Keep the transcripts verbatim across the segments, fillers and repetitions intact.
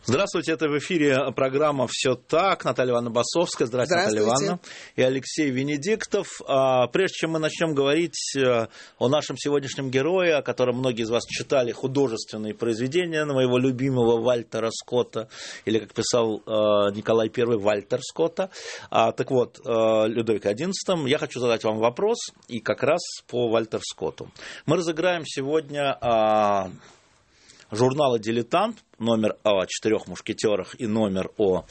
Здравствуйте, это в эфире программа «Все так». Наталья Ивановна Басовская. Здравствуйте, Наталья Ивановна. И Алексей Венедиктов. Прежде чем мы начнем говорить о нашем сегодняшнем герое, о котором многие из вас читали художественные произведения моего любимого Вальтера Скотта, или, как писал Николай Первый, Вальтер Скотта, так вот, Людовика одиннадцатого, я хочу задать вам вопрос, и как раз по Вальтеру Скотту. Мы разыграем сегодня журнала «Дилетант», номер о четырех мушкетерах и номер о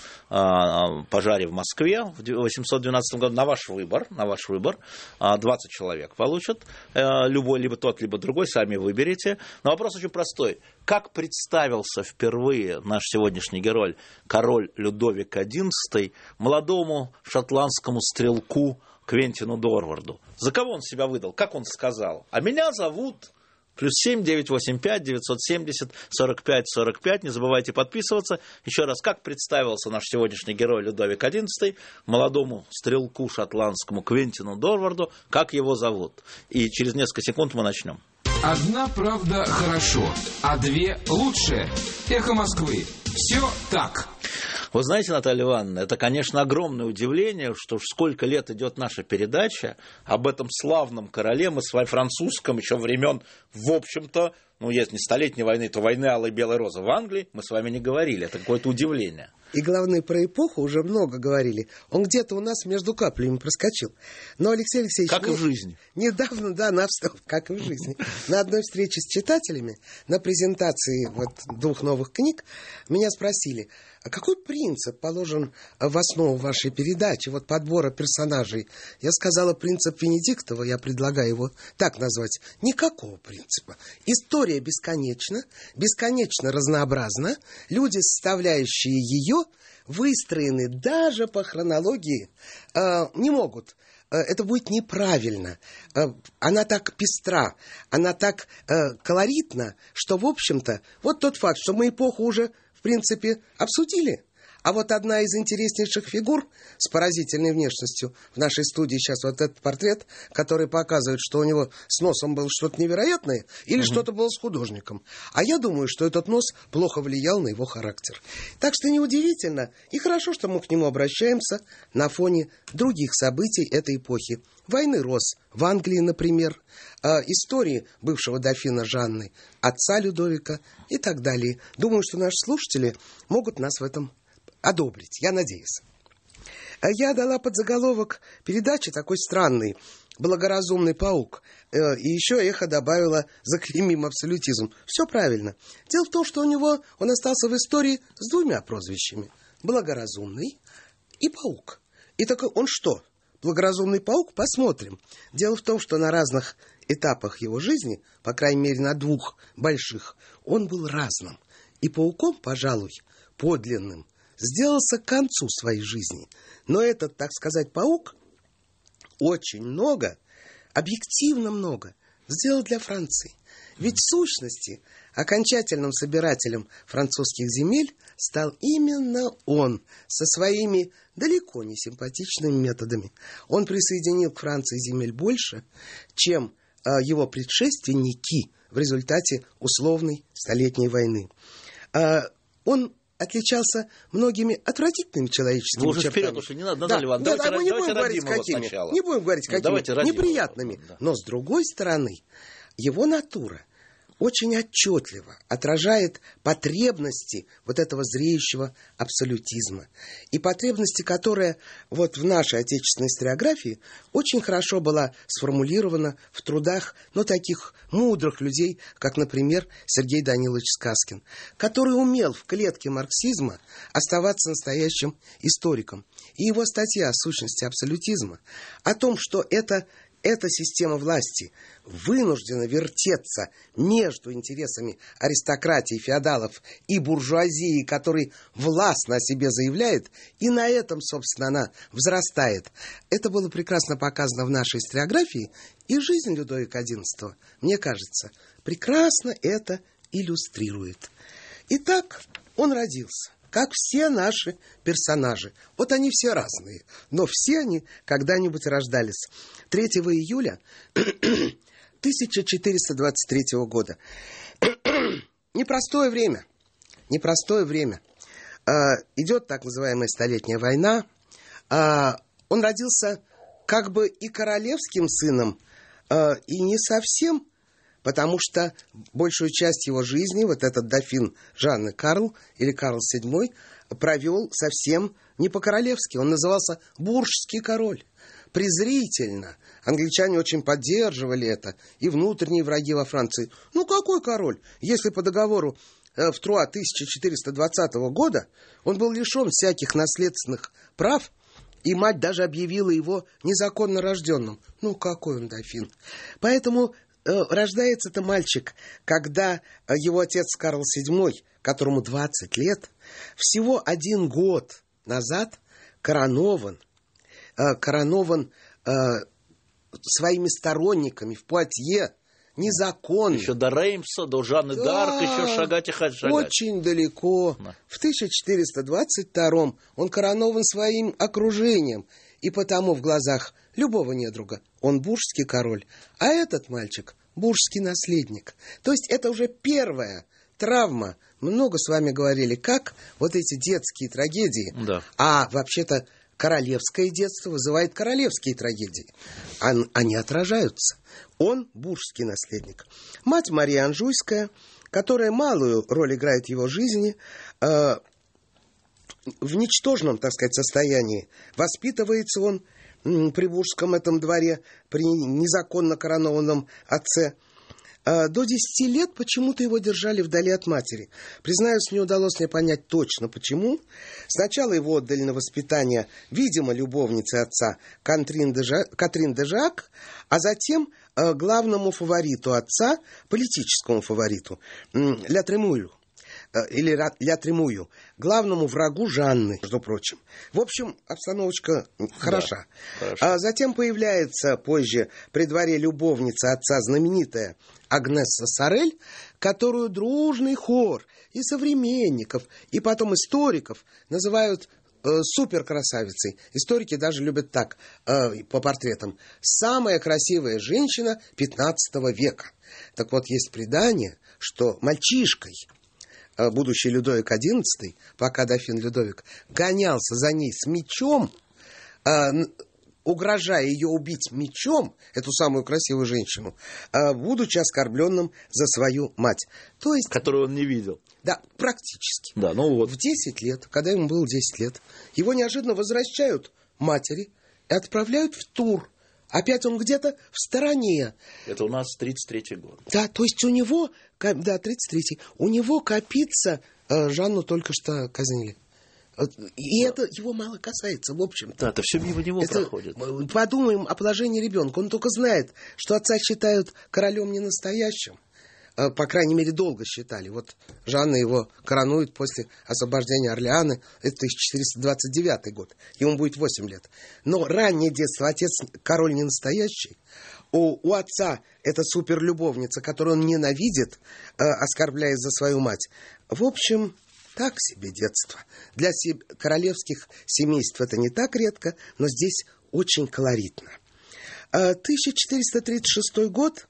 а, пожаре в Москве в тысяча восемьсот двенадцатом году. На ваш выбор, на ваш выбор. двадцать человек получат. Любой, либо тот, либо другой, сами выберете. Но вопрос очень простой. Как представился впервые наш сегодняшний герой, король Людовик одиннадцатый, молодому шотландскому стрелку Квентину Дорварду? За кого он себя выдал? Как он сказал? А меня зовут... Плюс семь девятьсот восемьдесят пять девятьсот семьдесят сорок пять сорок пять. Не забывайте подписываться. Еще раз, как представился наш сегодняшний герой Людовик одиннадцатый молодому стрелку шотландскому Квентину Дорварду, как его зовут? И через несколько секунд мы начнем. Одна правда хорошо, а две лучше. Эхо Москвы. Все так. Вы знаете, Наталья Ивановна, это, конечно, огромное удивление, что уж сколько лет идет наша передача об этом славном короле, мы с вами французском еще времен, в общем-то, ну, если не столетней войны, то войны Алой и Белой Розы в Англии, мы с вами не говорили, это какое-то удивление. И главное, про эпоху уже много говорили. Он где-то у нас между каплями проскочил. Но Алексей Алексеевич... Как и в жизни. Недавно, да, на, как и в жизни. На одной встрече с читателями, на презентации вот двух новых книг, меня спросили, а какой принцип положен в основу вашей передачи, вот подбора персонажей? Я сказала, принцип Венедиктова, я предлагаю его так назвать. Никакого принципа. История бесконечна, бесконечно разнообразна. Люди, составляющие ее, выстроены даже по хронологии, э, не могут. Э, это будет неправильно. Э, она так пестра, она так э, колоритна, что, в общем-то, вот тот факт, что мы эпоху уже, в принципе, обсудили. А вот одна из интереснейших фигур с поразительной внешностью в нашей студии сейчас вот этот портрет, который показывает, что у него с носом было что-то невероятное или угу. что-то было с художником. А я думаю, что этот нос плохо влиял на его характер. Так что неудивительно и хорошо, что мы к нему обращаемся на фоне других событий этой эпохи. Войны роз в Англии, например, э, истории бывшего дофина Жанны, отца Людовика и так далее. Думаю, что наши слушатели могут нас в этом одобрить, я надеюсь. Я дала подзаголовок передачи такой странный «Благоразумный паук». И еще эхо добавила «Заклеймим абсолютизм». Все правильно. Дело в том, что у него он остался в истории с двумя прозвищами. Благоразумный и паук. И так он что? Благоразумный паук? Посмотрим. Дело в том, что на разных этапах его жизни, по крайней мере на двух больших, он был разным. И пауком, пожалуй, подлинным, сделался к концу своей жизни. Но этот, так сказать, паук очень много, объективно много, сделал для Франции. Ведь в сущности окончательным собирателем французских земель стал именно он со своими далеко не симпатичными методами. Он присоединил к Франции земель больше, чем э, его предшественники в результате условной столетней войны. Э, он отличался многими отвратительными человеческими Вы уже чертами. Вперед, уж не надо, Наталья да, Ивановна. Да, давайте, да, мы не будем говорить, какими. Сначала. Не будем говорить, какими. Давайте Неприятными. Да. Но, с другой стороны, его натура очень отчетливо отражает потребности вот этого зреющего абсолютизма. И потребности, которая вот в нашей отечественной историографии очень хорошо была сформулирована в трудах, ну, таких мудрых людей, как, например, Сергей Данилович Сказкин, который умел в клетке марксизма оставаться настоящим историком. И его статья о сущности абсолютизма, о том, что это Эта система власти вынуждена вертеться между интересами аристократии, феодалов и буржуазии, который властно о себе заявляет, и на этом, собственно, она взрастает. Это было прекрасно показано в нашей историографии, и жизнь Людовика одиннадцатого, мне кажется, прекрасно это иллюстрирует. Итак, он родился. Как все наши персонажи. Вот они все разные, но все они когда-нибудь рождались. третьего июля тысяча четыреста двадцать третьего года. Непростое время. Непростое время. идет так называемая Столетняя война. Он родился как бы и королевским сыном, и не совсем, потому что большую часть его жизни вот этот дофин Жанны Карл, или Карл седьмой, провел совсем не по-королевски. Он назывался Буржский король. Презрительно. Англичане очень поддерживали это. И внутренние враги во Франции. Ну, какой король? Если по договору э, в Труа тысяча четыреста двадцатого года он был лишен всяких наследственных прав, и мать даже объявила его незаконно рожденным. Ну, какой он дофин. Поэтому э, рождается-то мальчик, когда э, его отец Карл седьмой, которому двадцать лет, всего один год назад коронован, э, коронован э, своими сторонниками в Пуатье, незаконно. Еще до Реймса, до Жанны да, д'Арк, еще шагать и шагать. Очень далеко. Да. В тысяча четыреста двадцать втором он коронован своим окружением, и потому в глазах любого недруга он буржский король, а этот мальчик буржский наследник. То есть это уже первая травма. Мы много с вами говорили, как вот эти детские трагедии, да. а вообще-то королевское детство вызывает королевские трагедии. Они отражаются. Он буржский наследник. Мать Мария Анжуйская, которая малую роль играет в его жизни, э, в ничтожном, так сказать, состоянии. Воспитывается он м, при буржском этом дворе, при незаконно коронованном отце. До десяти лет почему-то его держали вдали от матери. Признаюсь, не удалось мне понять точно, почему. Сначала его отдали на воспитание, видимо, любовнице отца Катрин де Жак, Катрин де Жак, а затем э, главному фавориту отца, политическому фавориту, Ля Тремую, э, или Ля Тремую, главному врагу Жанны, между прочим. В общем, обстановочка хороша. Да, а затем появляется позже при дворе любовница отца знаменитая Агнесса Сорель, которую дружный хор и современников, и потом историков называют э, суперкрасавицей. Историки даже любят так, э, по портретам. Самая красивая женщина пятнадцатого века. Так вот, есть предание, что мальчишкой, э, будущий Людовик одиннадцатый, пока дофин Людовик, гонялся за ней с мечом, э, угрожая ее убить мечом, эту самую красивую женщину, будучи оскорбленным за свою мать. То есть, которую он не видел. Да, практически. Да, ну вот. В десять лет, когда ему было десять лет, его неожиданно возвращают матери и отправляют в Тур. Опять он где-то в стороне. Это у нас тридцать третий год. Да, то есть у него, да, тридцать третий, у него копится, Жанну только что казнили. И да. Это его мало касается, в общем-то. Да, это все мимо него это, проходит. Подумаем о положении ребенка. Он только знает, что отца считают королем не настоящим. По крайней мере, долго считали. Вот Жанна его коронует после освобождения Орлеана. Это тысяча четыреста двадцать девятый год. Ему будет восемь лет. Но раннее детство. Отец король не настоящий. У, у отца это суперлюбовница, которую он ненавидит, оскорбляя за свою мать. В общем... Так себе детство. Для себ... королевских семейств это не так редко, но здесь очень колоритно. тысяча четыреста тридцать шестой год.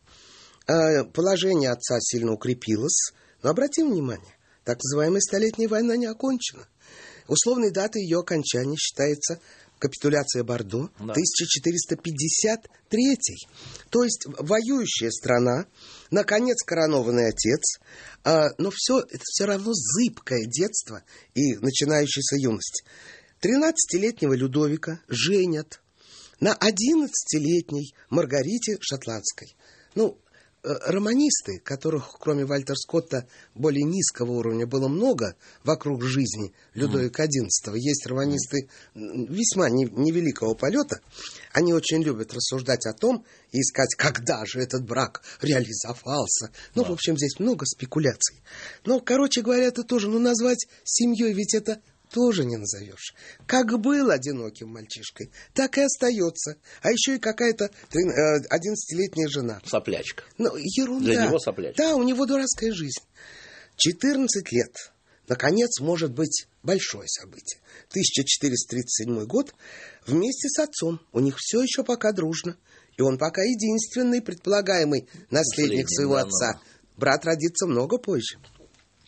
Положение отца сильно укрепилось. Но обратим внимание, так называемая Столетняя война не окончена. Условной датой ее окончания считается капитуляция Бордо, да. тысяча четыреста пятьдесят третий. То есть воюющая страна, наконец коронованный отец, э, но все, это все равно зыбкое детство и начинающаяся юность. тринадцатилетнего Людовика женят на одиннадцатилетней Маргарите Шотландской. Ну, романисты, которых, кроме Вальтера Скотта, более низкого уровня было много вокруг жизни Людовика одиннадцатого. Есть романисты весьма невеликого полета. Они очень любят рассуждать о том и искать, когда же этот брак реализовался. Ну, да. В общем, здесь много спекуляций. Но, короче говоря, это тоже, ну, назвать семьей, ведь это тоже не назовешь. Как был одиноким мальчишкой, так и остается. А еще и какая-то одиннадцатилетняя жена. Соплячка. Ну, ерунда. Для него соплячка. Да, у него дурацкая жизнь. четырнадцать лет. Наконец, может быть, большое событие. тысяча четыреста тридцать седьмой год. Вместе с отцом. У них все еще пока дружно. И он пока единственный предполагаемый наследник своего да, отца. но... Брат родится много позже.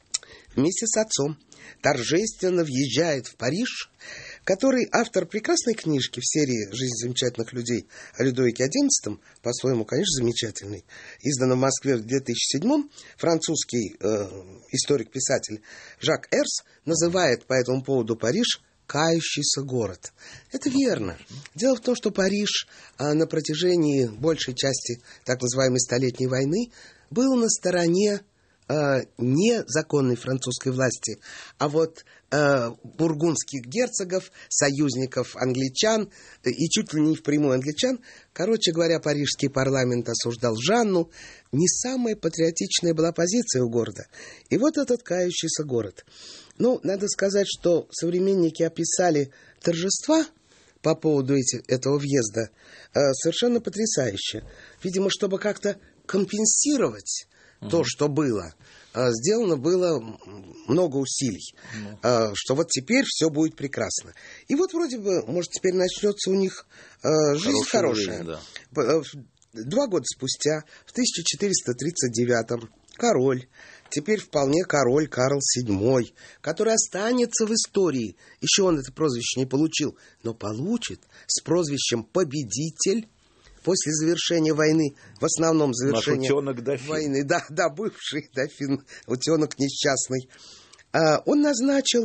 вместе с отцом торжественно въезжает в Париж, который автор прекрасной книжки в серии «Жизнь замечательных людей» о Людовике одиннадцатом, по-своему, конечно, замечательный, издан в Москве в две тысячи седьмом, французский э, историк-писатель Жак Эрс называет по этому поводу Париж «кающийся город». Это верно. Дело в том, что Париж э, на протяжении большей части так называемой Столетней войны был на стороне не законной французской власти, а вот э, бургундских герцогов, союзников англичан и чуть ли не впрямую англичан. Короче говоря, парижский парламент осуждал Жанну. Не самая патриотичная была позиция у города. И вот этот кающийся город. Ну, надо сказать, что современники описали торжества по поводу эти, этого въезда э, совершенно потрясающе. Видимо, чтобы как-то компенсировать то, что было, сделано было много усилий, mm. что вот теперь все будет прекрасно. И вот вроде бы, может, теперь начнется у них жизнь хорошая. Жизнь, да. Два года спустя, в тысяча четыреста тридцать девятом, король, теперь вполне король Карл седьмой, который останется в истории, еще он это прозвище не получил, но получит с прозвищем «победитель», после завершения войны, в основном завершения войны, да, да, бывший дофин, утенок несчастный, он назначил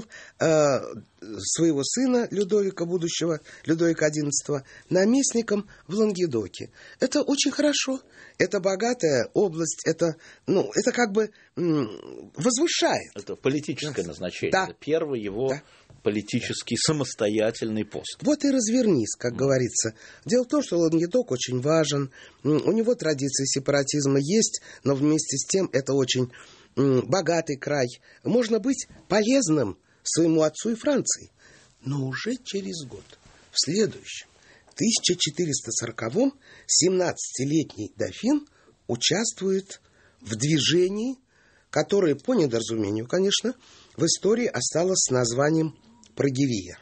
своего сына Людовика будущего, Людовика одиннадцатого, наместником в Лангедоке. Это очень хорошо. Это богатая область, это, ну, это как бы возвышает. Это политическое да. назначение. Да. Это первый его да. политический самостоятельный пост. Вот и развернись, как mm. говорится. Дело в том, что Лангедок очень важен. У него традиции сепаратизма есть, но вместе с тем это очень богатый край. Можно быть полезным своему отцу и Франции. Но уже через год, в следующем, тысяча четыреста сороковом, семнадцатилетний дофин участвует в движении, которое, по недоразумению, конечно, в истории осталось с названием «Прогевия».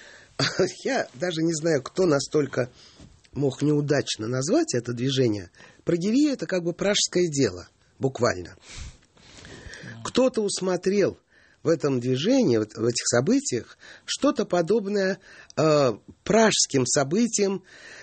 Я даже не знаю, кто настолько мог неудачно назвать это движение. Прогевия – это как бы пражское дело, буквально. Кто-то усмотрел в этом движении, в этих событиях, что-то подобное э, пражским событиям,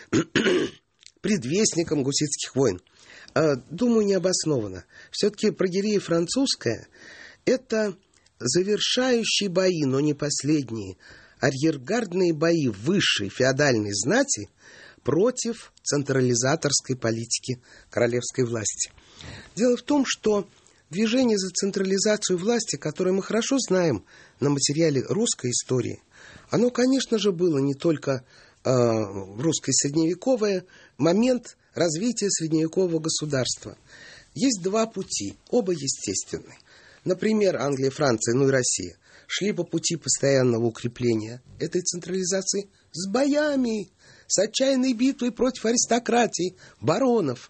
предвестникам гуситских войн. Э, думаю, необоснованно. Все-таки прогевия французская – это завершающие бои, но не последние, арьергардные бои высшей феодальной знати против централизаторской политики королевской власти. Дело в том, что движение за централизацию власти, которое мы хорошо знаем на материале русской истории, оно, конечно же, было не только э, в русской средневековое, момент развития средневекового государства. Есть два пути, оба естественны. Например, Англия, Франция, ну и Россия шли по пути постоянного укрепления этой централизации с боями, с отчаянной битвой против аристократии, баронов.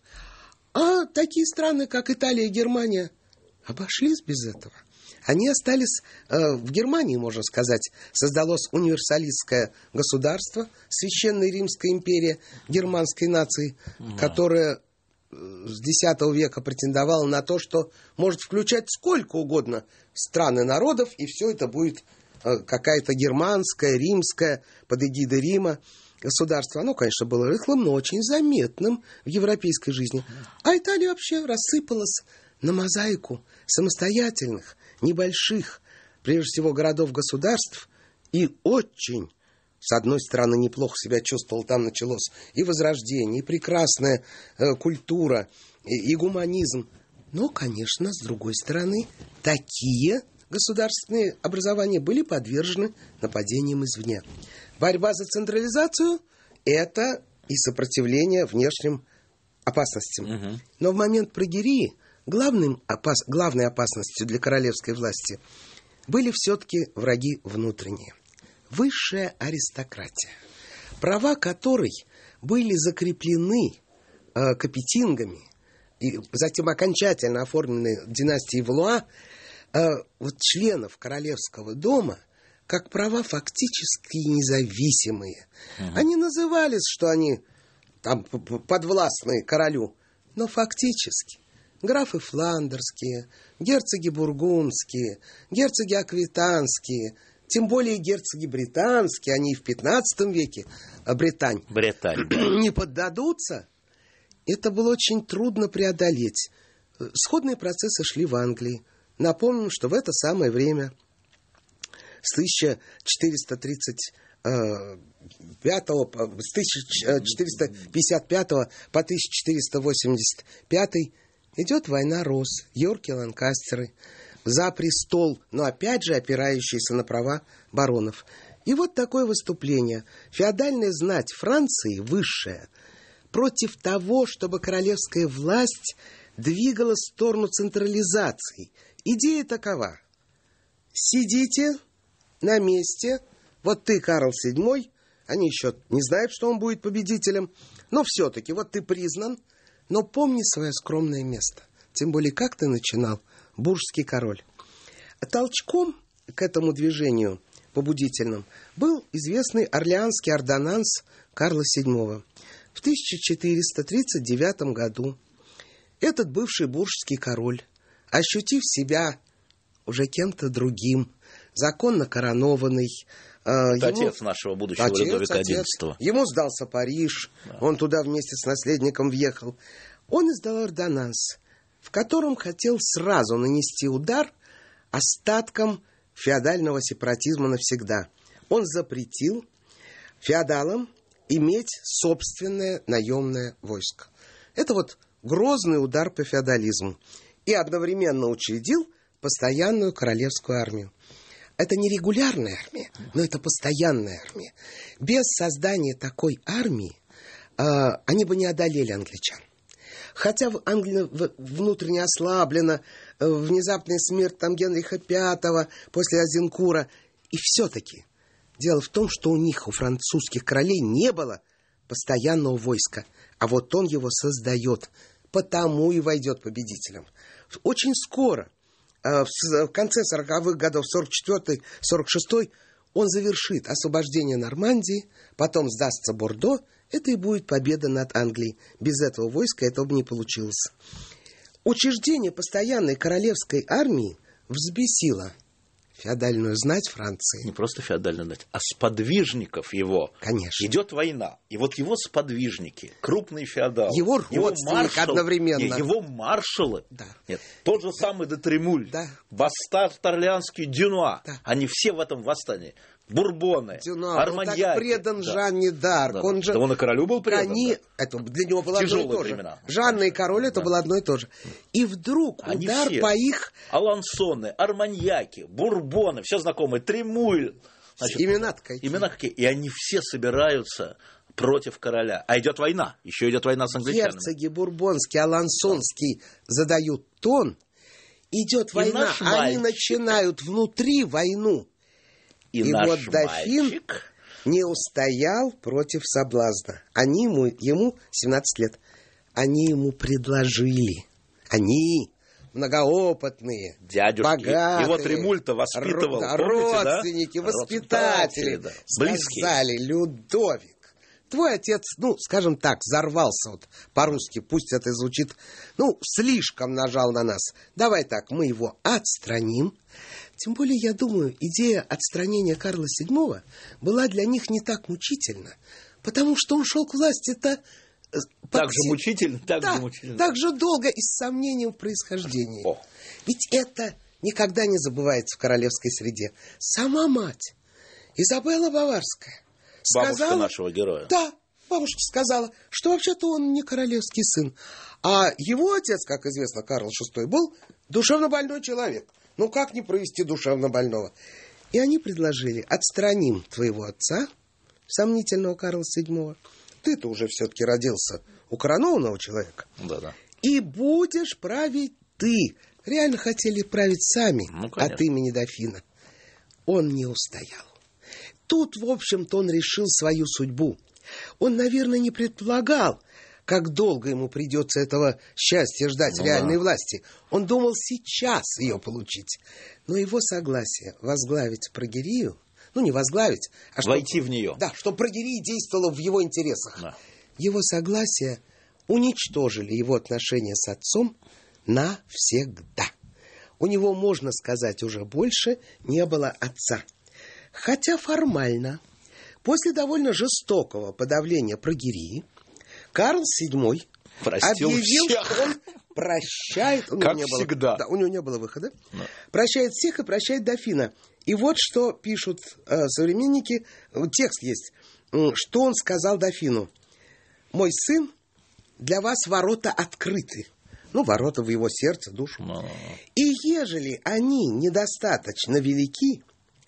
А такие страны, как Италия и Германия, обошлись без этого. Они остались э, в Германии, можно сказать, создалось универсалистское государство, Священная Римская империя германской нации, да. которая с десятого века претендовала на то, что может включать сколько угодно стран и народов, и все это будет э, какая-то германская, римская, под эгидой Рима государство. Оно, конечно, было рыхлым, но очень заметным в европейской жизни. А Италия вообще рассыпалась на мозаику самостоятельных, небольших, прежде всего, городов-государств, и очень, с одной стороны, неплохо себя чувствовал, там началось и возрождение, и прекрасная э, культура, и, и гуманизм. Но, конечно, с другой стороны, такие государственные образования были подвержены нападениям извне. Борьба за централизацию – это и сопротивление внешним опасностям. Угу. Но в момент прогерии главным опас... главной опасностью для королевской власти были все-таки враги внутренние. Высшая аристократия, права которой были закреплены э, капетингами и затем окончательно оформлены династией Валуа, э, вот членов королевского дома, как права фактически независимые. Uh-huh. Они назывались, что они там подвластны королю, но фактически графы фландерские, герцоги бургундские, герцоги аквитанские, тем более герцоги британские, они и в пятнадцатом веке, а Британь, Британь, да. не поддадутся, это было очень трудно преодолеть. Сходные процессы шли в Англии. Напомним, что в это самое время, с тысяча четыреста тридцать пятого, с тысяча четыреста пятьдесят пятого по тысяча четыреста восемьдесят пятый, идет война роз, Йорки, Ланкастеры, за престол, но опять же опирающиеся на права баронов. И вот такое выступление. Феодальная знать Франции, высшая, против того, чтобы королевская власть двигалась в сторону централизации. Идея такова. Сидите на месте, вот ты, Карл седьмой, они еще не знают, что он будет победителем, но все-таки вот ты признан, но помни свое скромное место. Тем более, как ты начинал, буржский король. Толчком к этому движению побудительным был известный орлеанский ордонанс Карла седьмого. В тысяча четыреста тридцать девятом году этот бывший буржский король, ощутив себя уже кем-то другим, законно коронованный, Это ему... отец нашего будущего Отец, Людовика отец. одиннадцатого. Ему сдался Париж, Да. он туда вместе с наследником въехал. Он издал ордонанс, в котором хотел сразу нанести удар остаткам феодального сепаратизма навсегда. Он запретил феодалам иметь собственное наемное войско. Это вот грозный удар по феодализму. И одновременно учредил постоянную королевскую армию. Это не регулярная армия, но это постоянная армия. Без создания такой армии э, они бы не одолели англичан. Хотя Англия внутренне ослаблена, э, внезапная смерть там Генриха пятого после Азенкура. И все-таки дело в том, что у них, у французских королей, не было постоянного войска. А вот он его создает, потому и войдет победителем. Очень скоро, в конце сороковых годов, сорок четвёртый сорок шестой, он завершит освобождение Нормандии, потом сдастся Бордо. Это и будет победа над Англией. Без этого войска этого бы не получилось. Учреждение постоянной королевской армии взбесило феодальную знать Франции. Не просто феодальную знать, а сподвижников его. Конечно. Идет война. И вот его сподвижники, крупные феодалы. Его родственник маршал, одновременно. Не, его маршалы. Да. Нет, тот же самый де Тремуль. Да. Бастард Орлеанский Дюнуа. Да. Они все в этом восстании. Бурбоны, Дюнуа Арманьяки. был так предан Да. Жанне д'Арк. Да. Он же... Да он и королю был предан. Они... Да. Это для него было Тяжелые одно и то же. времена. Жанна и король это Да. было одно и то же. И вдруг Они удар все. по их... Алансоны, Арманьяки, Бурбоны, все знакомые, Тремуль. Значит, Имена-то какие. имена какие. И они все собираются против короля. А идет война. Еще идет война с англичанами. Герцоги бурбонские, алансонские задают тон. Идет И война. наш Они мальчик. начинают внутри войну. И, И наш вот дофин мальчик... не устоял против соблазна. Они ему, ему семнадцать лет. Они ему предложили. Они, многоопытные, Дядюшки. богатые. Его Тремуль-то воспитывал. ро- помните, да? родственники, воспитатели. да. Близкие. Сказали: Людовик, твой отец, ну, скажем так, взорвался вот по-русски. Пусть это звучит, ну, слишком нажал на нас. Давай так, мы его отстраним. Тем более, я думаю, идея отстранения Карла седьмого была для них не так мучительна, потому что он шел к власти-то... Так же мучительно, так да, же мучительно. так же долго и с сомнением в происхождении. О. Ведь это никогда не забывается в королевской среде. Сама мать, Изабелла Баварская, Бабушка сказала... нашего героя. Да, бабушка сказала, что вообще-то он не королевский сын. А его отец, как известно, Карл шестой, был душевно больной человек. Ну, как не провести душевно больного? И они предложили: отстраним твоего отца, сомнительного Карла седьмого. Ты-то уже все-таки родился у коронованного человека. Да-да. И будешь править ты. Реально хотели править сами Ну, конечно. от имени дофина. Он не устоял. Тут, в общем-то, он решил свою судьбу. Он, наверное, не предполагал, как долго ему придется этого счастья ждать, Ну, реальной да. власти. Он думал сейчас ее получить. Но его согласие возглавить прогерию, ну, не возглавить, а чтобы... Войти в нее. Да, чтобы прогерия действовала в его интересах. Да. Его согласие уничтожили его отношения с отцом, навсегда. У него, можно сказать, уже больше не было отца. Хотя формально, после довольно жестокого подавления Прогерии, Карл седьмой Простил объявил, всех. Что он прощает... У как него не всегда. Было, да, у него не было выхода. Да. Прощает всех и прощает дофина. И вот что пишут э, современники. Текст есть. Что он сказал дофину. «Мой сын, для вас ворота открыты». Ну, ворота в его сердце, душу. Но... «И ежели они недостаточно велики,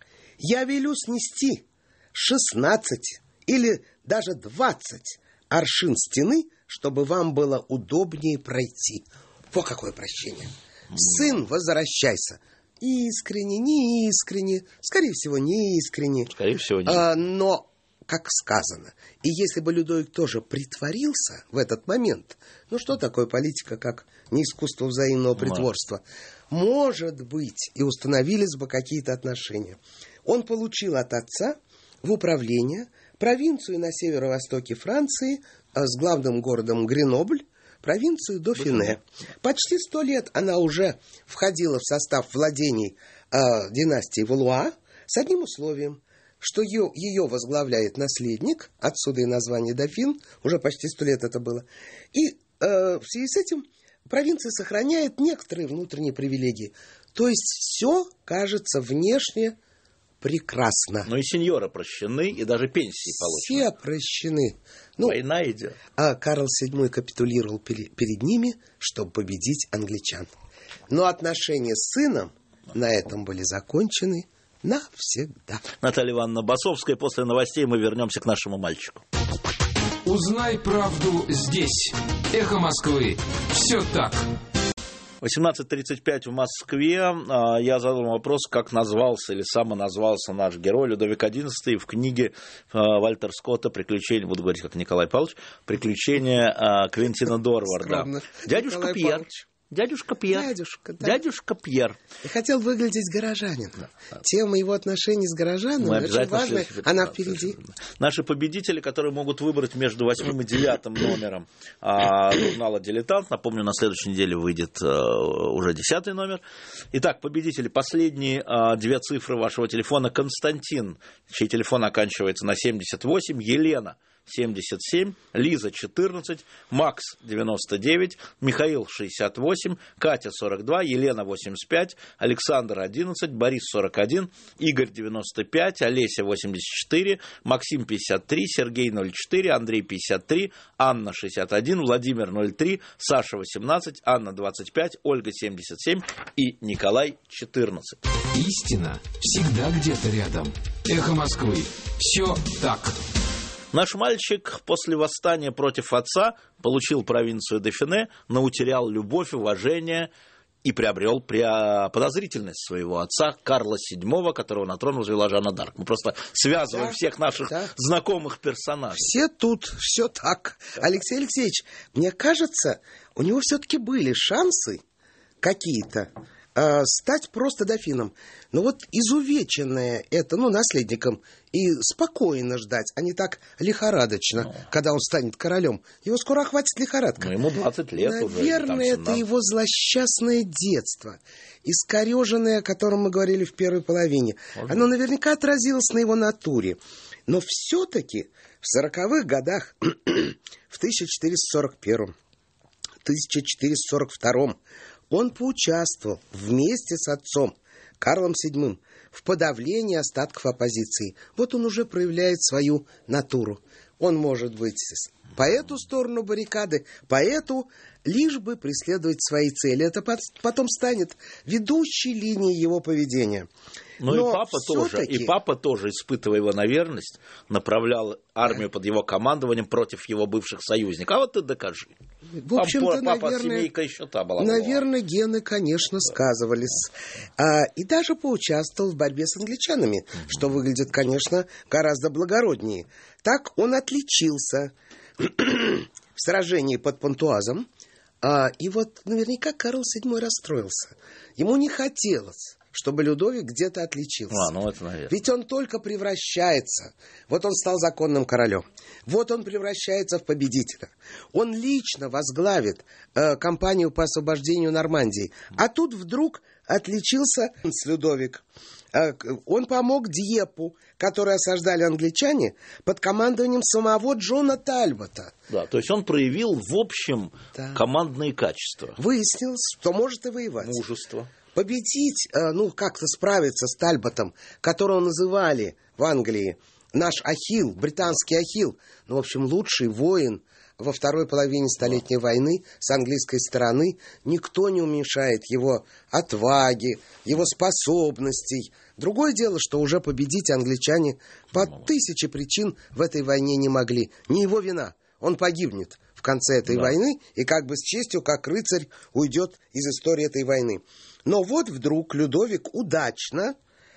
я велю снести шестнадцать или даже двадцать аршин стены, чтобы вам было удобнее пройти». Вот какое прощение. «Сын, возвращайся». Искренне, не искренне, скорее всего, не искренне. Скорее всего, не. А, но, как сказано, и если бы Людовик тоже притворился в этот момент, ну что такое политика, как не искусство взаимного притворства, да. Может быть, и установились бы какие-то отношения. Он получил от отца в управление провинцию на северо-востоке Франции с главным городом Гренобль, провинцию Дофине. Почти сто лет она уже входила в состав владений э, династии Валуа с одним условием, что ее, ее возглавляет наследник, отсюда и название дофин, уже почти сто лет это было. И э, в связи с этим провинция сохраняет некоторые внутренние привилегии. То есть все кажется внешне прекрасно. Ну и сеньоры прощены, и даже пенсии получены. Все прощены. Ну, война идет. А Карл седьмой капитулировал перед, перед ними, чтобы победить англичан. Но отношения с сыном на этом были закончены навсегда. Наталья Ивановна Басовская. После новостей мы вернемся к нашему мальчику. Узнай правду здесь. Эхо Москвы. Все так. восемнадцать тридцать пять в Москве. Я задал вопрос, как назвался или самоназвался наш герой Людовик одиннадцатый в книге Вальтер Скотта «Приключения», буду говорить как Николай Павлович, «Приключения Квентина Дорварда». Дядюшка Николай Пьер. Павлович. Дядюшка Пьер. Дядюшка, да. Дядюшка Пьер. И хотел выглядеть горожанином. Да. Тема его отношений с горожанами очень важная. Она впереди. Наши победители, которые могут выбрать между восьмым и девятым номером а, журнала «Дилетант». Напомню, на следующей неделе выйдет а, уже десятый номер. Итак, победители. Последние а, две цифры вашего телефона. Константин, чей телефон оканчивается на семьдесят восемь. Елена. семьдесят семь, Лиза четырнадцать, Макс девяносто девять, Михаил шестьдесят восемь, Катя сорок два, Елена восемьдесят пять, Александр одиннадцать, Борис сорок один, Игорь девяносто пять, Олеся восемьдесят четыре, Максим пятьдесят три, Сергей ноль четыре, Андрей пятьдесят три, Анна шестьдесят один, Владимир ноль три, Саша восемнадцать, Анна двадцать пять, Ольга семьдесят семь и Николай четырнадцать. Истина всегда где-то рядом. Эхо Москвы. Все так. Наш мальчик после восстания против отца получил провинцию Дофине, но утерял любовь, уважение и приобрел подозрительность своего отца Карла седьмого, которого на трон возвела Жанна д'Арк. Мы просто связываем да, всех наших да. знакомых персонажей. Все тут, все так. Да. Алексей Алексеевич, мне кажется, у него все-таки были шансы какие-то стать просто дофином. Но вот изувеченное это, ну, наследником, и спокойно ждать, а не так лихорадочно, ну, когда он станет королем. Его скоро охватит лихорадка. Ну, ему двадцать лет Наверное, уже. Наверное, это его злосчастное детство, искореженное, о котором мы говорили в первой половине. Может. Оно наверняка отразилось на его натуре. Но все-таки в сороковых годах, в тысяча четыреста сорок первом, тысяча четыреста сорок втором, он поучаствовал вместе с отцом Карлом седьмым в подавлении остатков оппозиции. Вот он уже проявляет свою натуру. Он может быть по эту сторону баррикады, по эту, лишь бы преследовать свои цели. Это потом станет ведущей линией его поведения. Ну и папа тоже, и папа тоже, испытывая его на верность, направлял армию под его командованием против его бывших союзников. А вот ты докажи. В общем-то, папа, наверное, семейка еще та была. Наверное, гены, конечно, сказывались. А, и даже поучаствовал в борьбе с англичанами, mm-hmm. что выглядит, конечно, гораздо благороднее. Так он отличился в сражении под Понтуазом. А, и вот наверняка Карл седьмой расстроился. Ему не хотелось, чтобы Людовик где-то отличился. А, ну это, наверное. Ведь он только превращается. Вот он стал законным королем. Вот он превращается в победителя. Он лично возглавит э, кампанию по освобождению Нормандии. А тут вдруг отличился Людовик. Э, он помог Дьепу, который осаждали англичане, под командованием самого Джона Тальбота. Да, то есть он проявил, в общем, да. командные качества. Выяснилось, что может и воевать. Мужество. Победить, ну, как-то справиться с Тальботом, которого называли в Англии наш Ахилл, британский Ахилл, ну, в общем, лучший воин во второй половине Столетней войны с английской стороны. Никто не уменьшает его отваги, его способностей. Другое дело, что уже победить англичане по тысяче причин в этой войне не могли. Не его вина. Он погибнет в конце этой да. войны и как бы с честью, как рыцарь, уйдет из истории этой войны. Но вот вдруг Людовик удачно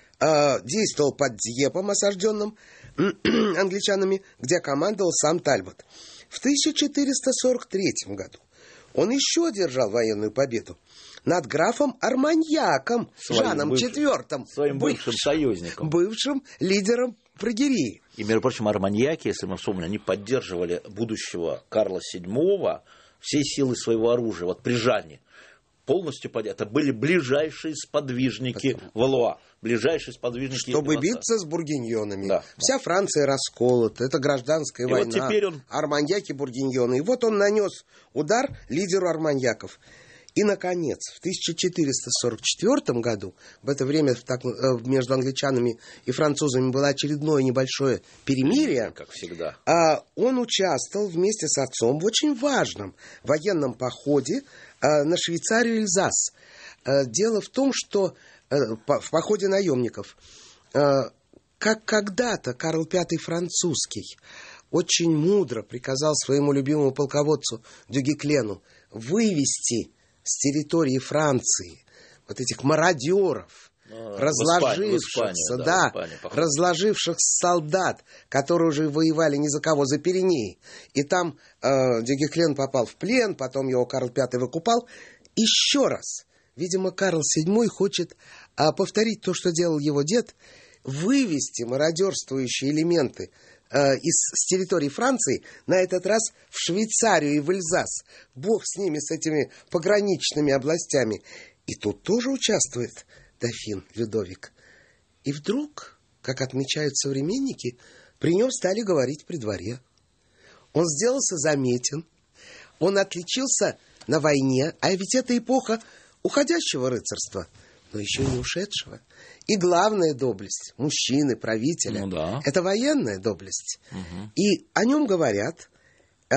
э, действовал под Дьепом, осажденным англичанами, где командовал сам Тальбот. В тысяча четыреста сорок третьем году он еще одержал военную победу над графом Арманьяком, своим Жаном бывшим, четвёртым, своим бывшим союзником, бывшим лидером Прогерии. И, между прочим, арманьяки, если мы вспомним, они поддерживали будущего Карла седьмого всей силой своего оружия. Вот при Жане полностью поддерживали. Это были ближайшие сподвижники Потом. Валуа. Ближайшие сподвижники. Чтобы биться с бургиньонами. Да. Вся Франция расколота. Это гражданская и война. Вот теперь он... Арманьяки, бургиньоны. И вот он нанес удар лидеру арманьяков. И, наконец, в тысяча четыреста сорок четвёртом году, в это время так, между англичанами и французами было очередное небольшое перемирие, как всегда, он участвовал вместе с отцом в очень важном военном походе на Швейцарию и Эльзас. Дело в том, что в походе наемников, как когда-то Карл Пятый французский очень мудро приказал своему любимому полководцу Дюгеклену вывести с территории Франции вот этих мародеров, а, разложившихся, в Испанию, да, да, Испанию, разложившихся солдат, которые уже воевали ни за кого, за Пиренеи. И там э, Дюгеклен попал в плен, потом его Карл Пятый выкупал. Еще раз, видимо, Карл Седьмой хочет э, повторить то, что делал его дед, вывести мародерствующие элементы Из, с территории Франции, на этот раз в Швейцарию и в Эльзас. Бог с ними, с этими пограничными областями. И тут тоже участвует дофин Людовик. И вдруг, как отмечают современники, при нем стали говорить при дворе. Он сделался заметен, он отличился на войне, а ведь это эпоха уходящего рыцарства, но еще не ушедшего. И главная доблесть мужчины, правителя, ну, да. это военная доблесть. Угу. И о нем говорят. Э,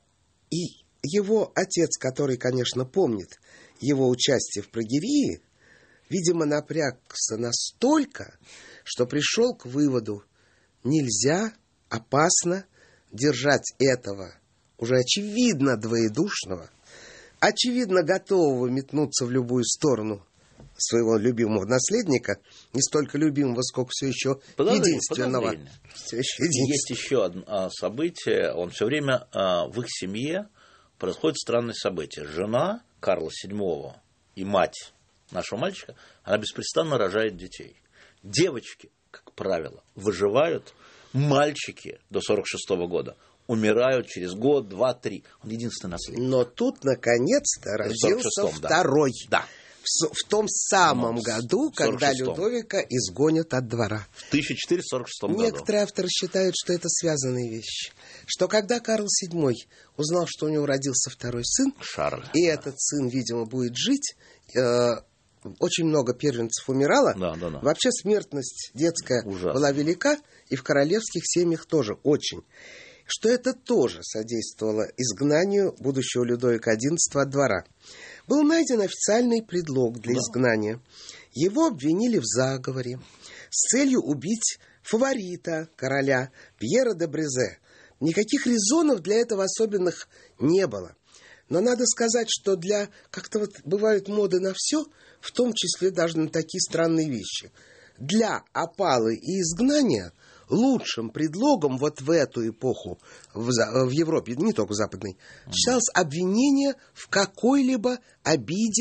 и его отец, который, конечно, помнит его участие в Прогерии, видимо, напрягся настолько, что пришел к выводу: нельзя, опасно держать этого уже очевидно двоедушного, очевидно готового метнуться в любую сторону своего любимого наследника, не столько любимого, сколько все еще подозрение, единственного. Подозрение. Все еще единственного. Есть еще одно событие, он все время в их семье происходит странное событие. Жена Карла Седьмого и мать нашего мальчика, она беспрестанно рожает детей. Девочки, как правило, выживают, мальчики до сорок шестого года умирают через год, два, три. Он единственный наследник. Но тут, наконец-то, родился второй. Да. В, в том самом ну, году, когда Людовика изгонят от двора. В тысяча четыреста сорок шестом году. Некоторые авторы считают, что это связанные вещи. Что когда Карл Седьмой узнал, что у него родился второй сын, Шарль, и да. этот сын, видимо, будет жить, э, очень много первенцев умирало. Да, да, да. Вообще смертность детская ужасно. Была велика, и в королевских семьях тоже очень. Что это тоже содействовало изгнанию будущего Людовика одиннадцатого от двора. Был найден официальный предлог для да. изгнания. Его обвинили в заговоре с целью убить фаворита короля Пьера де Брезе. Никаких резонов для этого особенных не было. Но надо сказать, что для как-то вот бывают моды на все, в том числе даже на такие странные вещи. Для опалы и изгнания лучшим предлогом вот в эту эпоху в, в Европе, не только в Западной, считалось обвинение в какой-либо обиде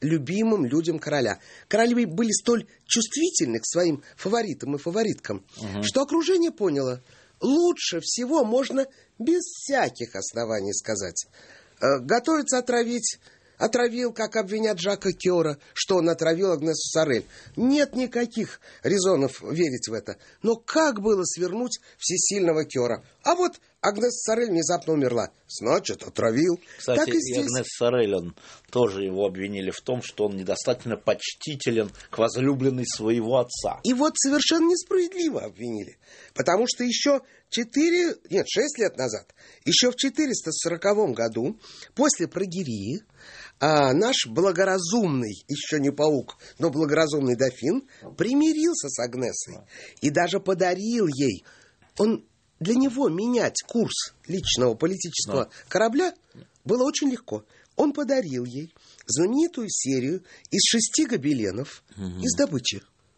любимым людям короля. Короли были столь чувствительны к своим фаворитам и фавориткам, угу. что окружение поняло, лучше всего можно без всяких оснований сказать. Готовится отравить... Отравил, как обвинят Жака Кёра, что он отравил Агнесу Сорель. Нет никаких резонов верить в это. Но как было свернуть всесильного Кёра? А вот Агнеса Сорель внезапно умерла. Значит, отравил. Кстати, так и, и здесь. Агнес Сорель, он, тоже его обвинили в том, что он недостаточно почтителен к возлюбленной своего отца. И вот совершенно несправедливо обвинили. Потому что еще четыре, нет, шесть лет назад, еще в четыреста сороковом году, после Прогерии, а наш благоразумный, еще не паук, но благоразумный дофин примирился с Агнесой и даже подарил ей. Он, для него менять курс личного политического да. корабля было очень легко. Он подарил ей знаменитую серию из шести гобеленов угу. из добычи.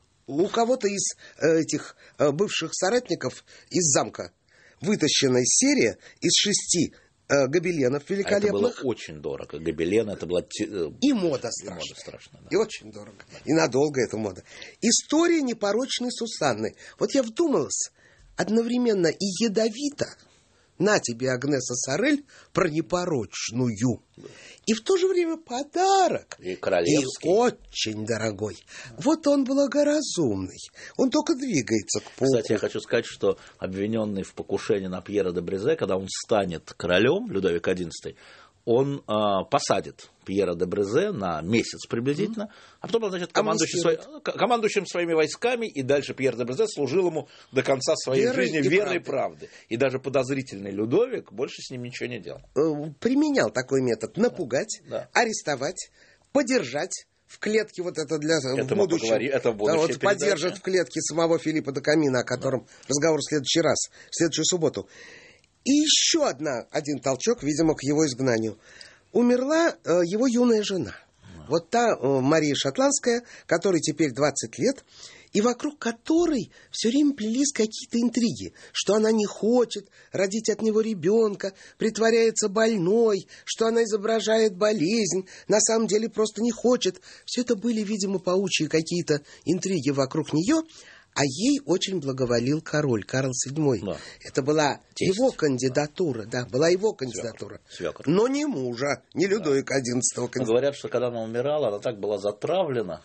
У кого-то из э, этих э, бывших соратников из замка вытащенная серия из шести э, гобеленов великолепных. А это было очень дорого. Гобелен, это была... И мода страшная. И, мода страшная, да. И очень дорого. И надолго эта мода. История непорочной Сусанны. Вот я вдумалась, одновременно и ядовито. На тебе, Агнеса Сорель, про непорочную. И в то же время подарок. И королевский. И очень дорогой. Вот он благоразумный. Он только двигается к полу. Кстати, я хочу сказать, что обвиненный в покушении на Пьера де Брезе, когда он станет королем, Людовик одиннадцатый, он э, посадит Пьера де Брезе на месяц приблизительно, mm-hmm. а потом назначит командующим, свои, командующим своими войсками, и дальше Пьер де Брезе служил ему до конца своей верой жизни верой и правды. И даже подозрительный Людовик больше с ним ничего не делал. Применял такой метод: напугать, да. арестовать, подержать. В клетке вот это для это в будущем. Поговори, это в да, вот поддержат в клетке самого Филиппа де Камина, о котором да. разговор в следующий раз, в следующую субботу. И еще одна, один толчок, видимо, к его изгнанию. Умерла э, его юная жена. Да. Вот та э, Мария Шотландская, которой теперь двадцать лет, и вокруг которой все время плелись какие-то интриги, что она не хочет родить от него ребенка, притворяется больной, что она изображает болезнь, на самом деле просто не хочет. Все это были, видимо, паучьи какие-то интриги вокруг нее. А ей очень благоволил король Карл седьмой. Да. Это была Тесть. его кандидатура, да, была его кандидатура. Свекр. Но не мужа, не Людовика одиннадцатого. Да. Говорят, что когда она умирала, она так была затравлена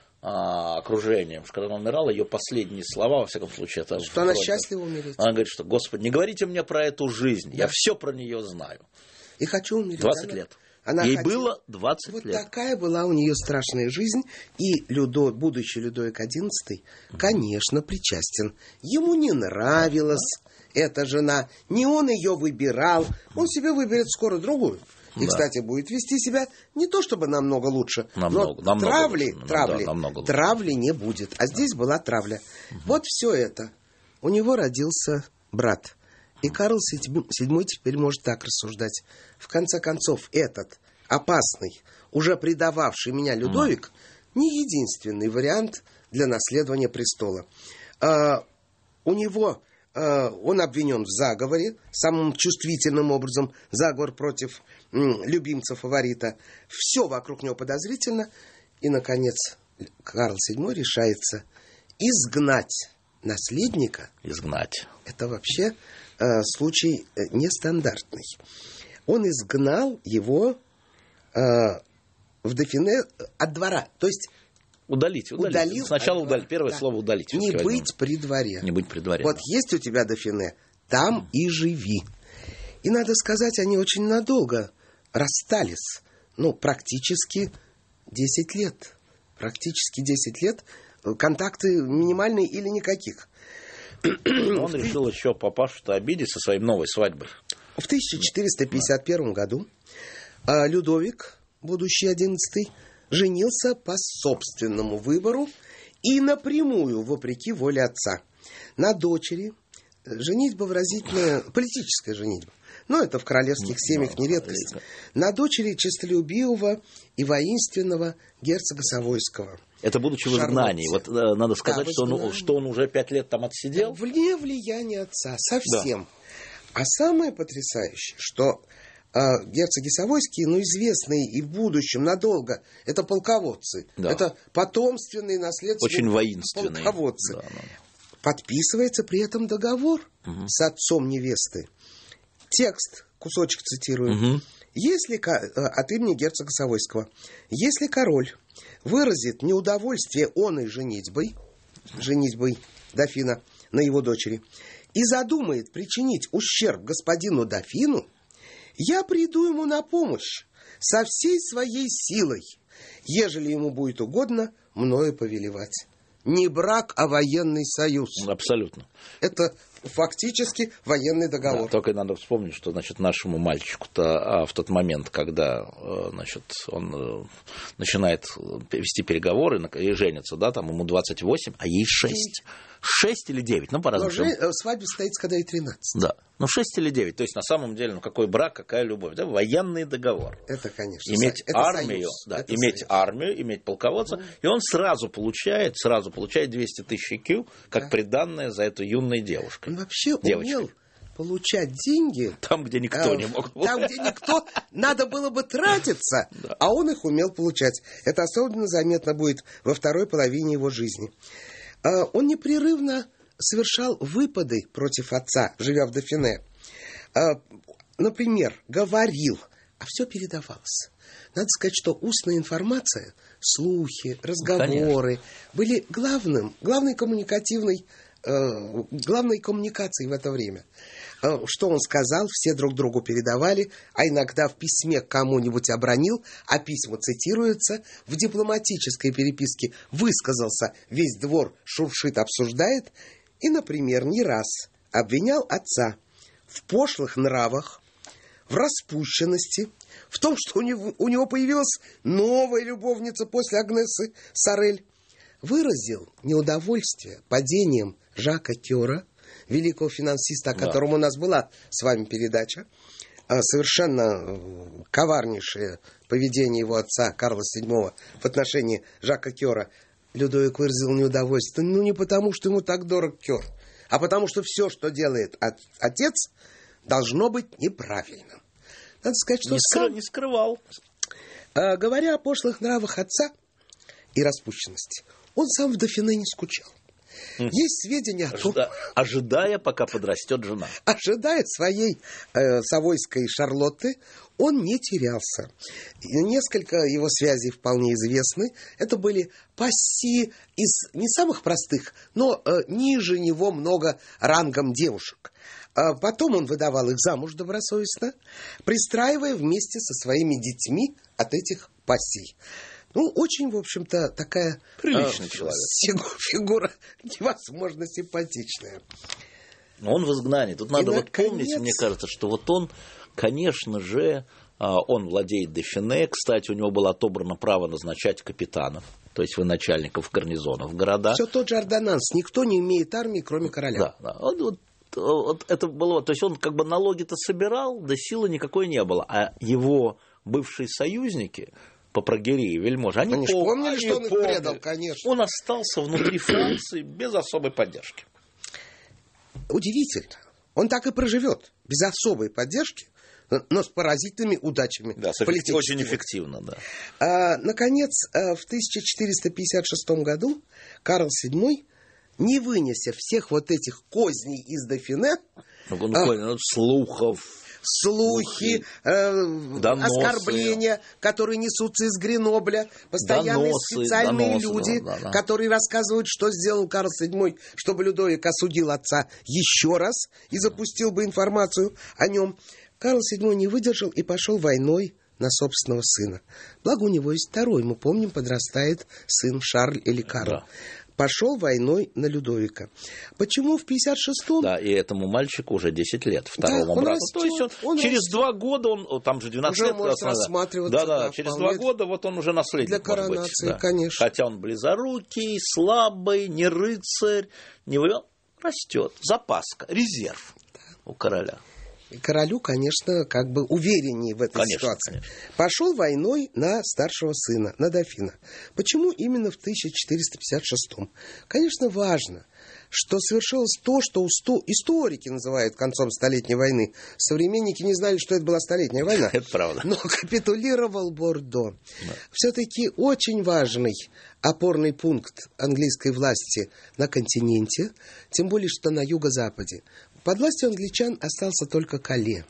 а, окружением, что когда она умирала, ее последние слова, во всяком случае, это... Что она счастлива умереть. Она говорит, что, Господи, не говорите мне про эту жизнь, да. я все про нее знаю. И хочу умереть. двадцать лет. Она Ей хотела... было двадцать вот лет. Вот такая была у нее страшная жизнь. И Людо... будущий Людовик одиннадцатый, конечно, причастен. Ему не нравилась эта жена. Не он ее выбирал. Он себе выберет скоро другую. И, да. кстати, будет вести себя не то чтобы намного лучше, намного, но намного травли, лучше. травли, да, намного травли не будет. А здесь была травля. Угу. Вот все это. У него родился брат. И Карл седьмой теперь может так рассуждать. В конце концов, этот опасный, уже предававший меня Людовик, mm. не единственный вариант для наследования престола. А, у него, а, он обвинен в заговоре, самым чувствительным образом, заговор против м, любимца-фаворита. Все вокруг него подозрительно. И, наконец, Карл седьмой решается изгнать наследника. Изгнать. Это вообще... случай нестандартный. Он изгнал его э, в Дофине от двора. То есть удалить, удалить. Удалил Сначала от удалить. Первое да. слово удалить. Не быть возьмем. при дворе. Не быть при дворе. Вот да. есть у тебя Дофине, там mm. и живи. И надо сказать, они очень надолго расстались. Ну, практически десять лет. Практически десять лет. Контакты минимальные или никаких. Но он решил еще папашу-то обидеть со своей новой свадьбой. В тысяча четыреста пятьдесят первом году Людовик, будущий одиннадцатый, женился по собственному выбору и напрямую, вопреки воле отца, на дочери. Женитьба выразительная, политическая женитьба. Но это в королевских семьях не редкость. На дочери честолюбивого и воинственного герцога Савойского. Это будучи в изгнании. Вот э, надо сказать, да, что, он, что он уже пять лет там отсидел. Вне влияния отца, совсем. Да. А самое потрясающее, что герцоги Савойские, ну, известные и в будущем надолго, это полководцы. Да. Это потомственные, наследственные очень воинственные полководцы. Да, да. Подписывается при этом договор угу. с отцом невесты. Текст, кусочек цитирую. Угу. Если, от имени герцога Савойского. Если король выразит неудовольствие оной женитьбой, женитьбой дофина на его дочери, и задумает причинить ущерб господину дофину, я приду ему на помощь со всей своей силой, ежели ему будет угодно мною повелевать. Не брак, а военный союз. Абсолютно. Это фактически военный договор. Да, только надо вспомнить, что, значит, нашему мальчику-то а, в тот момент, когда, значит, он начинает вести переговоры и женится, да, там ему двадцать восемь, а ей шесть. шесть или девять, ну, по-разному. Но свадьба состоится, когда ей тринадцать. Да, ну, шесть или девять. То есть, на самом деле, ну, какой брак, какая любовь. Да? Военный договор. Это, конечно. Иметь это армию, да, это иметь союз. армию, иметь полководца. Mm. И он сразу получает, сразу получает двести тысяч ай кью, как да. приданное за эту юной девушкой. Он вообще девочкой. умел получать деньги. Там, где никто э, не мог. Там, где никто, надо было бы тратиться, да. а он их умел получать. Это особенно заметно будет во второй половине его жизни. Э, он непрерывно совершал выпады против отца, живя в Дофине. Э, например, говорил, а все передавалось. Надо сказать, что устная информация, слухи, разговоры Конечно. были главным, главной коммуникативной, э, главной коммуникацией в это время. Э, что он сказал, все друг другу передавали, а иногда в письме кому-нибудь обронил, а письма цитируются, в дипломатической переписке высказался, весь двор шуршит, обсуждает, и, например, не раз обвинял отца в пошлых нравах, в распущенности, в том, что у него, у него появилась новая любовница после Агнесы Сорель. Выразил неудовольствие падением Жака Кёра, великого финансиста, о котором да. у нас была с вами передача. Совершенно коварнейшее поведение его отца Карла седьмого в отношении Жака Кёра. Людовик выразил неудовольствие. Ну, не потому, что ему так дорог Кёр, а потому, что все, что делает отец, должно быть неправильным. Надо сказать, что не, сам... скры... не скрывал. Э, говоря о пошлых нравах отца и распущенности, он сам в Дофине не скучал. Mm. Есть сведения о том... Ожида... Ожидая, пока подрастет жена. Ожидая своей э, савойской Шарлотты, он не терялся. И несколько его связей вполне известны. Это были пасси из не самых простых, но э, ниже него много рангом девушек. А потом он выдавал их замуж добросовестно, пристраивая вместе со своими детьми от этих пассий. Ну, очень, в общем-то, такая приличный э, человек. Фигура невозможно симпатичная. Но он в изгнании. Тут надо И вот наконец... помнить, мне кажется, что вот он, конечно же, он владеет Дофине. Кстати, у него было отобрано право назначать капитанов, то есть военачальников гарнизонов в города. Все тот же ордонанс. Никто не имеет армии, кроме короля. Да, да. Вот, вот, вот это было, то есть он как бы налоги-то собирал, да силы никакой не было. А его бывшие союзники по прогерии, вельможи, они, они пом- помнили, они что он их помнили. предал, конечно. Он остался внутри Франции без особой поддержки. Удивительно. Он так и проживет, без особой поддержки, но с поразительными удачами. Да, очень эффективно, да. А, наконец, в тысяча четыреста пятьдесят шестом году Карл седьмой, не вынеся всех вот этих козней из Дофине, ну, ну, а, слухов, слухи, э, оскорбления, которые несутся из Гренобля, постоянные доносы, специальные доносы, люди, да, да. которые рассказывают, что сделал Карл седьмой, чтобы Людовик осудил отца еще раз и запустил бы информацию о нем. Карл седьмой не выдержал и пошел войной на собственного сына. Благо у него есть второй, мы помним, подрастает сын Шарль или Карл. Да. Пошел войной на Людовика. Почему в пятьдесят шестом? Да, и этому мальчику уже десять лет, второму да, брату. То есть он, он через растет. два года, он, там же двенадцать уже лет. Может рассматриваться, да, да, да, через два года вот он уже наследник. Для коронации, может быть, да. конечно. Хотя он близорукий, слабый, не рыцарь, не воен, растет. Запаска, резерв да. у короля. И королю, конечно, как бы увереннее в этой конечно, ситуации. Конечно. Пошел войной на старшего сына, на дофина. Почему именно в тысяча четыреста пятьдесят шестом? Конечно, важно, что совершилось то, что историки называют концом Столетней войны. Современники не знали, что это была Столетняя война. Это правда. Но капитулировал Бордо. Да. Все-таки очень важный опорный пункт английской власти на континенте, тем более, что на юго-западе. Под властью англичан остался только Кале.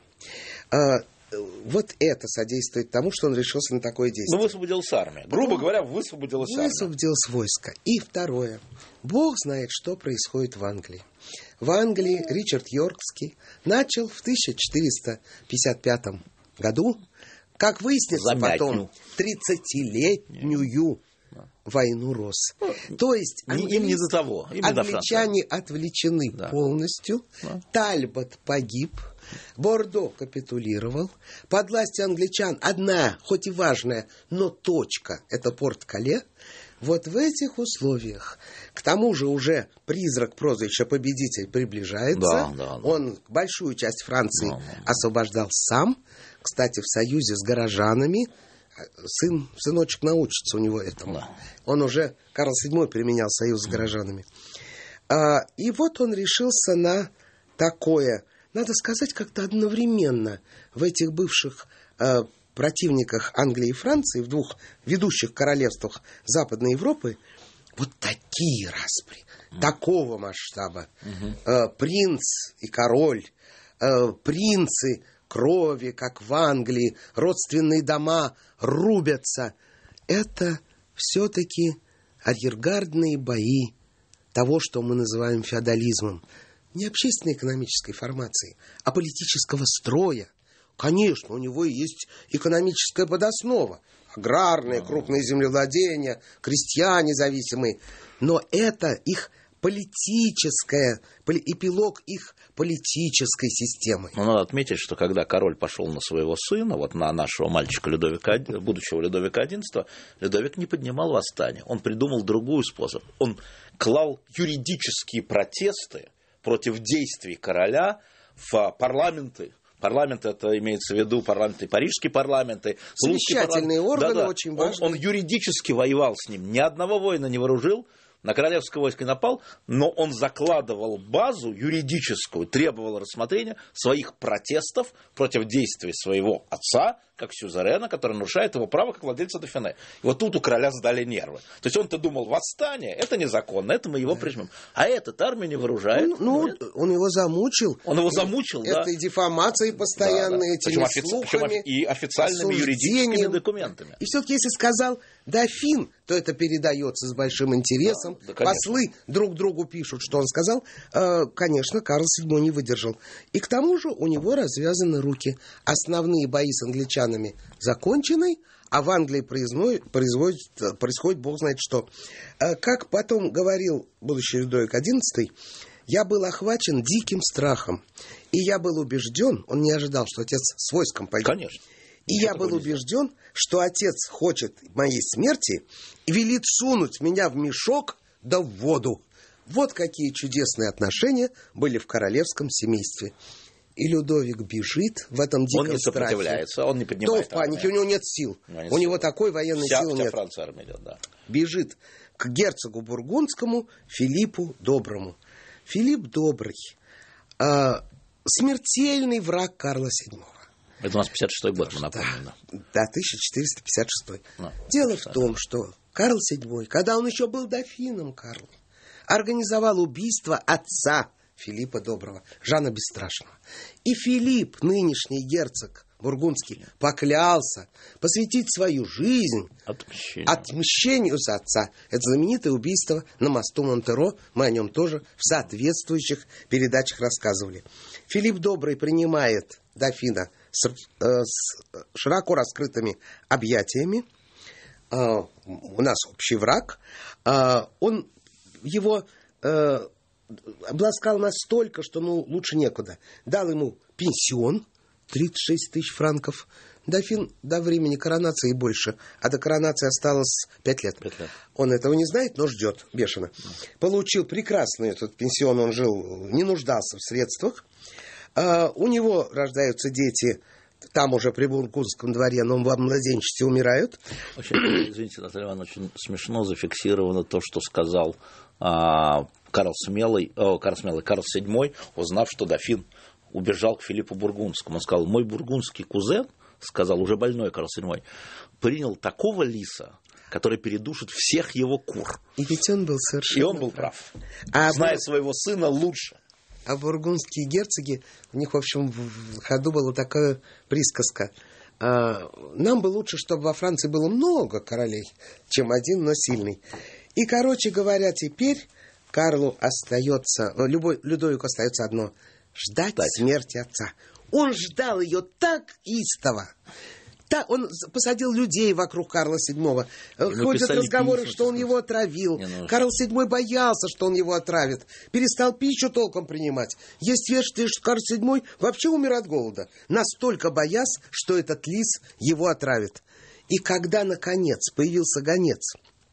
Вот это содействует тому, что он решился на такое действие. Ну, высвободилась армия. Грубо ну, говоря, высвободилась армия. Высвободилось войско. И второе. Бог знает, что происходит в Англии. В Англии Ричард Йоркский начал в тысяча четыреста пятьдесят пятом году, как выяснится потом, тридцатилетнюю войну Росс. Ну, То есть англий... им не до того. Им англичане отвлечены да. полностью. Да. Тальбот погиб. Бордо капитулировал. Под властью англичан одна, хоть и важная, но точка, это порт Кале. Вот в этих условиях, к тому же уже призрак прозвища «Победитель» приближается. Да, да, да. Он большую часть Франции да, да. освобождал сам. Кстати, в союзе с горожанами. Сын, сыночек научится у него этому. Да. Он уже, Карл седьмой, применял союз с горожанами. А, и вот он решился на такое... Надо сказать, как-то одновременно в этих бывших э, противниках Англии и Франции, в двух ведущих королевствах Западной Европы, вот такие распри, mm. такого масштаба. Mm-hmm. Э, принц и король, э, принцы крови, как в Англии, родственные дома рубятся. Это все-таки арьергардные бои того, что мы называем феодализмом. Не общественно-экономической формации, а политического строя. Конечно, у него есть экономическая подоснова. Аграрные, крупные землевладения, крестьяне зависимые. Но это их политическая, эпилог их политической системы. Но надо отметить, что когда король пошел на своего сына, вот на нашего мальчика Людовика, будущего Людовика одиннадцатого, Людовик не поднимал восстание. Он придумал другой способ. Он клал юридические протесты против действий короля в парламенты. Парламент, это имеется в виду парламенты, парижские парламенты. Совещательные парламент. органы, Да-да. очень важные. Он, он юридически воевал с ним. Ни одного воина не вооружил, на королевское войско напал, но он закладывал базу юридическую, требовал рассмотрения своих протестов против действий своего отца, как сюзерена, который нарушает его право как владельца Дофине. И вот тут у короля сдали нервы. То есть он-то думал, восстание, это незаконно, это мы его да. прижмем. А этот армию не вооружает. Он, ну, ну, он его замучил. Он его замучил, это, да. Это и дефамации постоянные, да, да. этими Причем слухами. Причем и официальными юридическими документами. И все-таки, если сказал дофин, то это передается с большим интересом. Да, да, послы друг другу пишут, что он сказал. Э, конечно, Карл седьмой не выдержал. И к тому же у него развязаны руки. Основные бои с англичанами закончены, а в Англии производит, производит, происходит бог знает что. Э, как потом говорил будущий Людовик одиннадцатый, я был охвачен диким страхом. И я был убежден, он не ожидал, что отец с войском пойдет. Конечно. И я был убежден, что отец хочет моей смерти и велит сунуть меня в мешок да в воду. Вот какие чудесные отношения были в королевском семействе. И Людовик бежит в этом диком страхе. Он не сопротивляется, он не поднимает То в панике, армию. У него нет сил. У него, нет у него такой военной вся, силы вся нет. Франция армия идет, да. Бежит к герцогу Бургундскому Филиппу Доброму. Филипп Добрый, э, смертельный враг Карла седьмого. Это у нас пятьдесят шестой год, мы напомним. Да, да, тысяча четыреста пятьдесят шестой. Ну, Дело в том, что Карл седьмой, когда он еще был дофином Карлом, организовал убийство отца Филиппа Доброго, Жана Бесстрашного. И Филипп, нынешний герцог бургундский, поклялся посвятить свою жизнь отмщению, отмщению за отца. Это знаменитое убийство на мосту Монтеро. Мы о нем тоже в соответствующих передачах рассказывали. Филипп Добрый принимает дофина с, э, с широко раскрытыми объятиями. Э, у нас общий враг. Э, он его э, обласкал настолько, что ну, лучше некуда. Дал ему пенсион тридцать шесть тысяч франков. Дофин до времени коронации больше, а до коронации осталось пять лет. пять лет. Он этого не знает, но ждет бешено. Получил прекрасный этот пенсион, он жил, не нуждался в средствах. Uh, у него рождаются дети, там уже при бургундском дворе, но во младенчестве умирают. Очень, извините, Наталья Ивановна, очень смешно зафиксировано то, что сказал а, Карл Смелый, о, Карл Смелый, Карл седьмой, узнав, что дофин убежал к Филиппу Бургундскому, он сказал: мой бургундский кузен, сказал уже больной Карл седьмой, принял такого лиса, который передушит всех его кур. И ведь он был совершенно... И он был прав. А Зная бур... своего сына лучше. А бургундские герцоги, у них, в общем, в ходу была такая присказка. А, нам бы лучше, чтобы во Франции было много королей, чем один, но сильный. И, короче говоря, теперь Карлу остается, любой, Людовику остается одно — ждать Ждать. смерти отца. Он ждал ее так истово. Так, он посадил людей вокруг Карла седьмого. Ходят разговоры, письма, что он его отравил. Не, ну... Карл седьмой боялся, что он его отравит. Перестал пищу толком принимать. Есть версия, что Карл седьмой вообще умер от голода. Настолько боясь, что этот лис его отравит. И когда, наконец, появился гонец,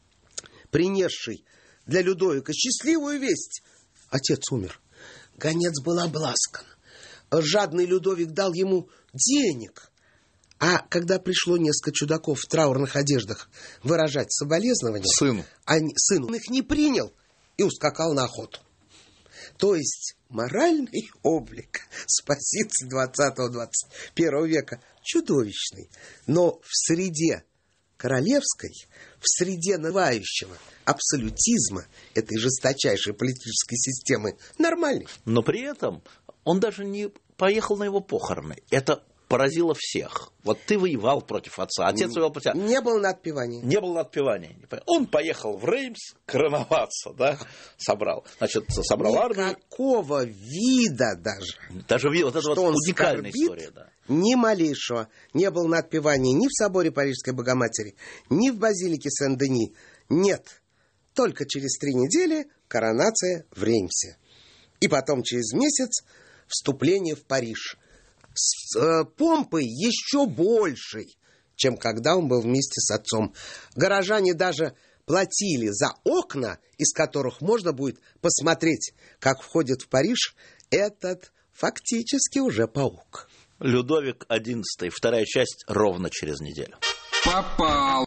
принесший для Людовика счастливую весть: отец умер, гонец был обласкан. Жадный Людовик дал ему денег. А когда пришло несколько чудаков в траурных одеждах выражать соболезнования, сыну. Они, сын он их не принял и ускакал на охоту. То есть моральный облик спасиц двадцатого-двадцать первого века чудовищный. Но в среде королевской, в среде навающего абсолютизма этой жесточайшей политической системы нормальный. Но при этом он даже не поехал на его похороны. Это поразило всех. Вот ты воевал против отца, отец воевал против отца. Не было надпевания. Не было надпевания. Он поехал в Реймс короноваться, да, собрал. Значит, собрал армию. Никакого вида даже. Даже вот это вот уникальная скорбит, история, да. Ни малейшего. Не было надпевания ни в соборе Парижской Богоматери, ни в базилике Сен-Дени. Нет. Только через три недели коронация в Реймсе. И потом через месяц вступление в Париж. С э, помпой еще большей, чем когда он был вместе с отцом. Горожане даже платили за окна, из которых можно будет посмотреть, как входит в Париж этот фактически уже паук. Людовик одиннадцатый, вторая часть, ровно через неделю. Попал.